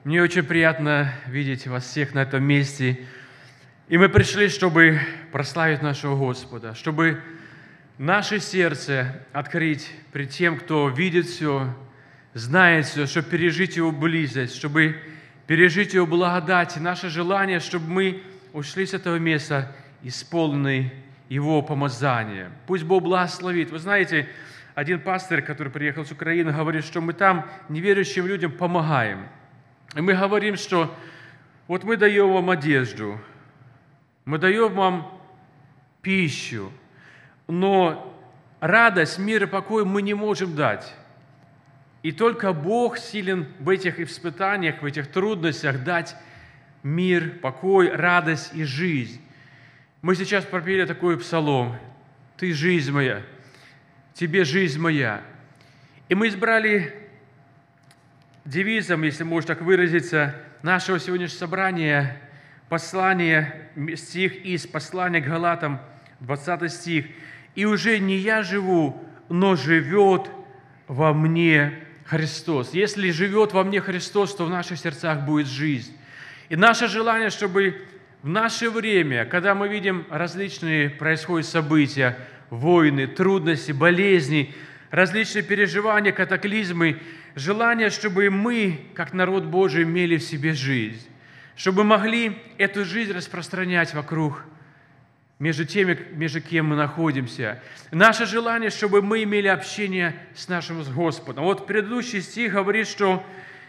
Мне очень приятно видеть вас всех на этом месте. И мы пришли, чтобы прославить нашего Господа, чтобы наше сердце открыть пред тем, кто видит все, знает все, чтобы пережить Его близость, чтобы пережить Его благодать. И наше желание, чтобы мы ушли с этого места исполненные Его помазания. Пусть Бог благословит. Вы знаете, один пастырь, который приехал с Украины, говорит, что мы там неверующим людям помогаем. И мы говорим, что вот мы даем вам одежду, мы даем вам пищу, но радость, мир и покой мы не можем дать. И только Бог силен в этих испытаниях, в этих трудностях дать мир, покой, радость и жизнь. Мы сейчас пропели такой псалом: «Ты жизнь моя, тебе жизнь моя». И мы избрали девизом, если можно так выразиться, нашего сегодняшнего собрания послание, стих из послания к Галатам, 20 стих. «И уже не я живу, но живет во мне Христос». Если живет во мне Христос, то в наших сердцах будет жизнь. И наше желание, чтобы в наше время, когда мы видим различные происходят события, войны, трудности, болезни, различные переживания, катаклизмы, желание, чтобы мы, как народ Божий, имели в себе жизнь, чтобы могли эту жизнь распространять вокруг, между теми, между кем мы находимся. Наше желание, чтобы мы имели общение с нашим Господом. Вот предыдущий стих говорит, что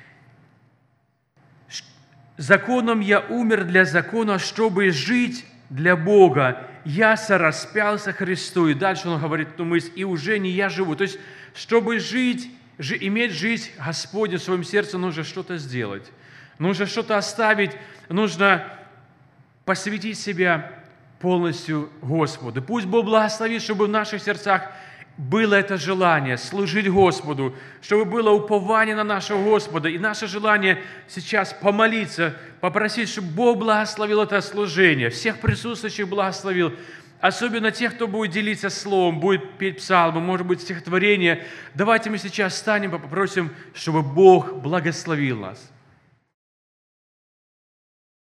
«Законом я умер для закона, чтобы жить для Бога. Я сораспялся Христу». И дальше он говорит эту мысль: «И уже не я живу». То есть, чтобы жить, иметь жизнь Господню в своем сердце, нужно что-то сделать. Нужно что-то оставить, нужно посвятить себя полностью Господу. Пусть Бог благословит, чтобы в наших сердцах было это желание служить Господу, чтобы было упование на нашего Господа. И наше желание сейчас помолиться, попросить, чтобы Бог благословил это служение, всех присутствующих благословил, особенно тех, кто будет делиться словом, будет петь псалмы, может быть, стихотворение. Давайте мы сейчас встанем и попросим, чтобы Бог благословил нас.